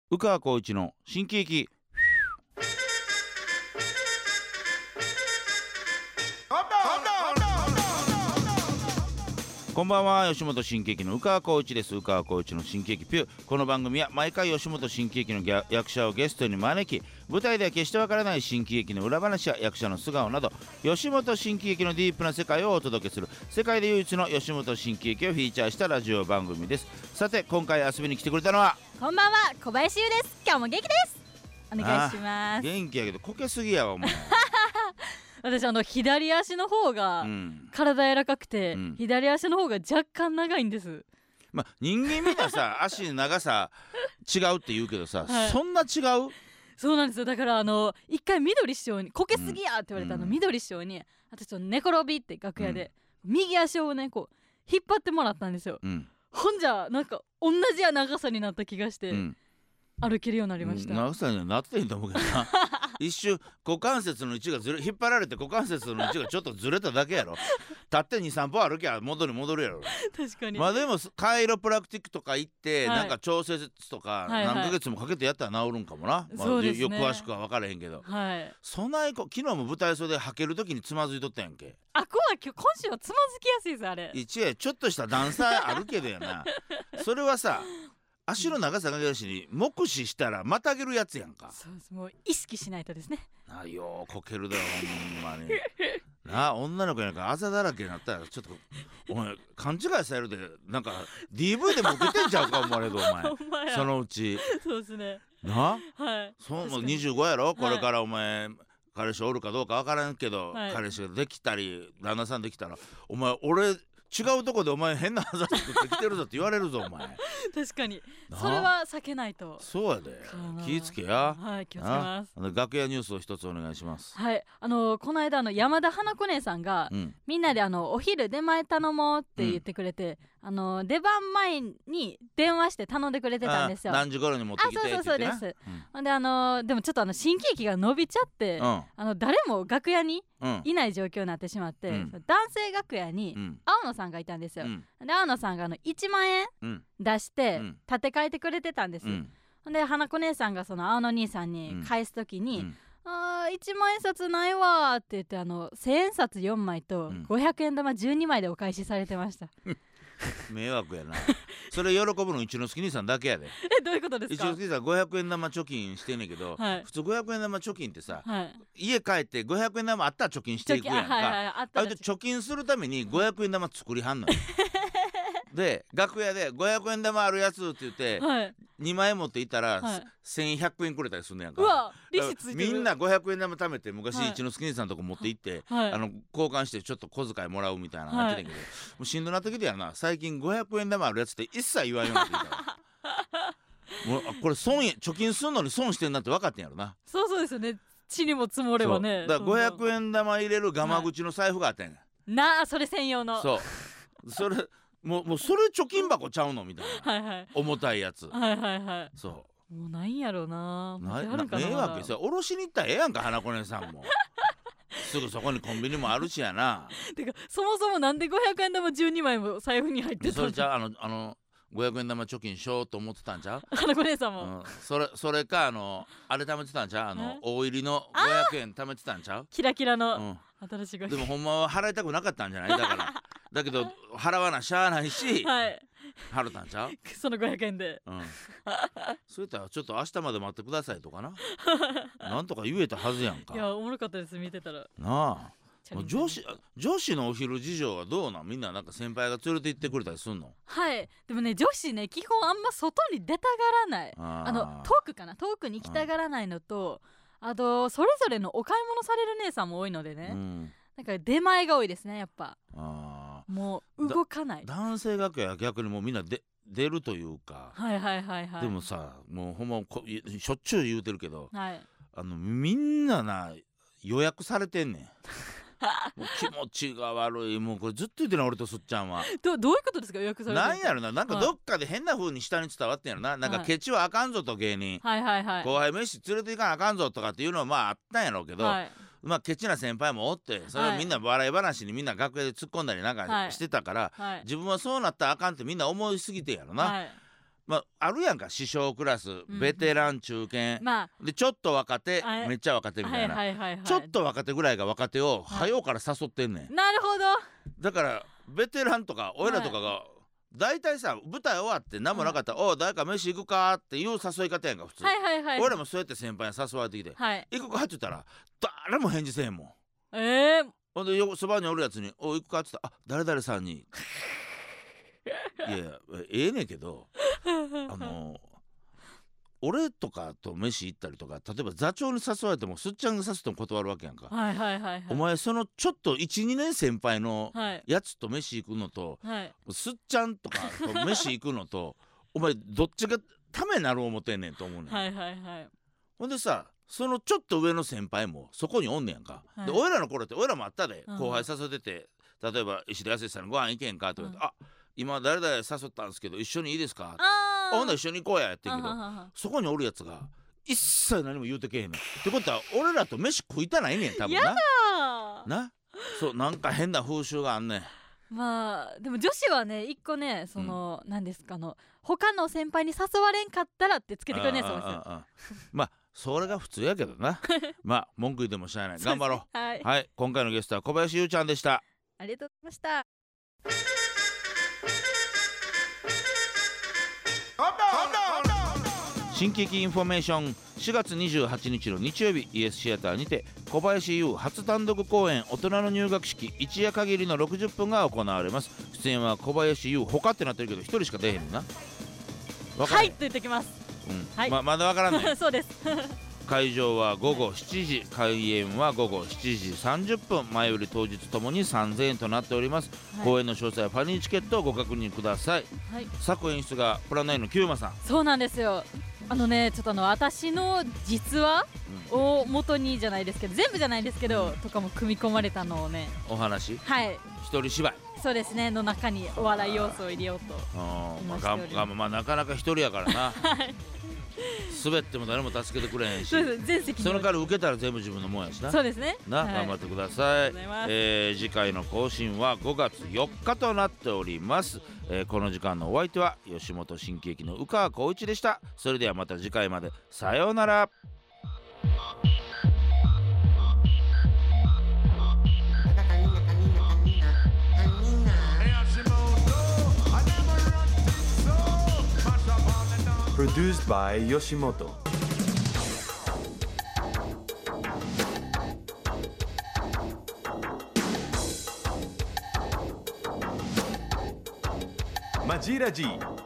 宇川浩一の新喜劇。こんばんは、吉本新喜劇の宇川浩一です。宇川浩一の新喜劇ピュー。この番組は毎回吉本新喜劇の役者をゲストに招き、舞台では決してわからない新喜劇の裏話や役者の素顔など、吉本新喜劇のディープな世界をお届けする世界で唯一の吉本新喜劇をフィーチャーしたラジオ番組です。さて、今回遊びに来てくれたのは、 こんばんは、小林優です。今日も元気です。お願いします。 元気やけどこけすぎやわお前私左足の方が体柔らかくて、左足の方が若干長いんです。 まあ、人間みんなさ足の長さ違うって言うけどさ、そんな違う？ そうなんですよ。だから一回緑師匠にこけすぎやって言われた緑師匠に、私ちょっと寝転びって楽屋で、右足をねこう引っ張ってもらったんですよ。ほんじゃなんか同じや長さになった気がして、歩けるようになりました。 長さにはなってんと思うけどな一瞬股関節の位置が引っ張られて股関節の位置がちょっとずれただけやろ立って2、3歩歩きゃ戻るやろ確かに。 まあでもカイロプラクティックとか行って、なんか調節とか何ヶ月もかけてやったら治るんかもな、 そうですね。 よく詳しくは分からへんけど、そんな昨日も舞台袖で履ける時につまずいとったやんけ。 今週はつまずきやすいですあれ。 一応ちょっとした段差あるけどやなそれはさ足の長さが出しに目視したらまたげるやつやんか。 そうです、もう意識しないとですね。 ようこけるだよほんまにな。女の子やからあざだらけになったらちょっとお前勘違いされるで、なんか DV でも受けてんちゃうか思われるお前そのうち。 そうですね。 な、そうもう25やろ、これからお前彼氏おるかどうか分からんけど、彼氏ができたり旦那さんできたらお前俺違うとこでお前変なあざ作ってきてるぞって言われるぞお前確かにそれは避けないと。 そうやで、気ぃつけや。 気をつけます。 楽屋ニュースを一つお願いします。 この間山田花子姉さんが、みんなでお昼出前頼もうって言ってくれて、出番前に電話して頼んでくれてたんですよ。 何時頃に持ってきてって言ってな。 そうです、でもちょっと新喜劇が伸びちゃって、誰も楽屋にいない状況になってしまって、男性楽屋に青野さんがいたんですよ。で青野さんが1万円出して立て替えてくれてたんです。で花子姉さんがその青野兄さんに返す時に、1万円札ないわって言って1000円札4枚と500円玉12枚でお返しされてました迷惑やなそれ喜ぶの一之輔兄さんだけやでどういうことですか？ 一之輔さん500円玉貯金してんねんけど、普通500円玉貯金ってさ、家帰って500円玉あったら貯金していくやんか。あれで貯金するために500円玉作りはんのよで楽屋で500円玉あるやつって言って、2枚持っていったら、1100円くれたりするんやんか。 うわ利子ついてる。 みんな500円玉貯めて昔、一之輔兄さんのとこ持って行って、交換してちょっと小遣いもらうみたいなのやってんけど、もうしんどなってきてやな。最近500円玉あるやつって一切言わんようになってきたもうこれ貯金すんのに損してんなって分かってんやろな。 そうですよね。地にも積もればね。 だから500円玉入れるガマ口の財布があったんや、 それ専用の。 それもうそれ貯金箱ちゃうのみたいな、重たいやつ。そうもうないんやろうな。 迷惑ですよ。おろしに行ったらええやんか花子姉さんもすぐそこにコンビニもあるしやなてかそもそもなんで500円玉12枚も財布に入ってたの？ それじゃ500円玉貯金しようと思ってたんちゃう？ 花子姉さんも、 それかあれ貯めてたんちゃう？大入りの500円貯めてたんちゃう？ キラキラの、新しいでもほんまは払いたくなかったんじゃない？だからだけど払わなしゃあないし、払ったんちゃう？ その500円で、 そういったらちょっと明日まで待ってくださいとかななんとか言えたはずやんか。 いやおもろかったです見てたらなあ。女子のお昼事情はどうなん？みんななんか先輩が連れて行ってくれたりすんの？ でもね女子ね基本あんま外に出たがらない。遠くに行きたがらないのと、あとそれぞれのお買い物される姉さんも多いのでね、だから出前が多いですねやっぱ。もう動かない。 男性楽屋は逆にもうみんな出るというか、でもさもうほんましょっちゅう言うてるけど、みんなな予約されてんねんもう気持ちが悪い。もうこれずっと言ってんの俺とすっちゃんは。 どういうことですか？予約されてるなんやろな、なんかどっかで変な風に下に伝わってんやろな、なんかケチはあかんぞと芸人、後輩飯連れて行かなあかんぞとかっていうのはまああったんやろうけど、まあケチな先輩もおって、それをみんな笑い話にみんな楽屋で突っ込んだりなんかしてたから、自分はそうなったらあかんってみんな思いすぎてんやろな。 あるやんか、師匠クラス、ベテラン、中堅、でちょっと若手、めっちゃ若手みたいな、ちょっと若手ぐらいが若手を早うから誘ってんねん。 なるほど。 だからベテランとか俺らとかが大体さ、舞台終わって何もなかったら「おう誰か飯行くか?」っていう誘い方やんか普通。俺らもそうやって先輩に誘われてきて「行くか?」って言ったら誰も返事せえへんもん。ほんでそばにおるやつに「おう行くか?」って言ったら「あ誰々さんに」いやええねんけど俺とかと飯行ったりとか、例えば座長に誘われてもすっちゃんが誘っても断るわけやんか。お前そのちょっと 1,2 年先輩のやつと飯行くのと、すっちゃんとかと飯行くのとお前どっちがためになる思ってんねんと思うねん。ほんでさ、そのちょっと上の先輩もそこにおんねやんか。で俺らの頃って俺らもあったで、後輩誘ってて、例えば石田康さんにご飯行けんかって言われて「あ今誰々誘ったんですけど一緒にいいですか?」ほんなら一緒に行こうややってんけど、そこにおるやつが一切何も言うてけへんねん。ってことは俺らと飯食いたないねん多分な。そうなんか変な風習があんねん。 でも女子はね一個ね何ですか他の先輩に誘われんかったらってつけてくれねえそうですよ。 それが普通やけどな。文句言ってもしゃあない。頑張ろう。はい、今回のゲストは小林優ちゃんでした。 ありがとうございました。 新喜劇インフォメーション、4月28日の日曜日イエスシアターにて小林優初単独公演大人の入学式一夜限りの60分が行われます。出演は小林優他ってなってるけど1人しか出へんねんな。 はいと言ってきます。 まだわからないそうです会場は午後7時、開演は午後7時30分、前より当日ともに3000円となっております。公演の詳細はファニーチケットをご確認ください。作演出がプラナインのキューマさん。 そうなんですよ。ちょっと私の実話を元にじゃないですけど、全部じゃないですけどとかも組み込まれたのをね、 お話一人芝居そうですねの中にお笑い要素を入れようとなかなか一人やからな滑っても誰も助けてくれへんし、 全席その代わり受けたら全部自分のもんやしな。 そうですね、 頑張ってください。次回の更新は5月4日となっております。この時間のお相手は吉本新喜劇の宇川浩一でした。それではまた次回まで、さようなら。 Produced by Yoshimoto. Majira G.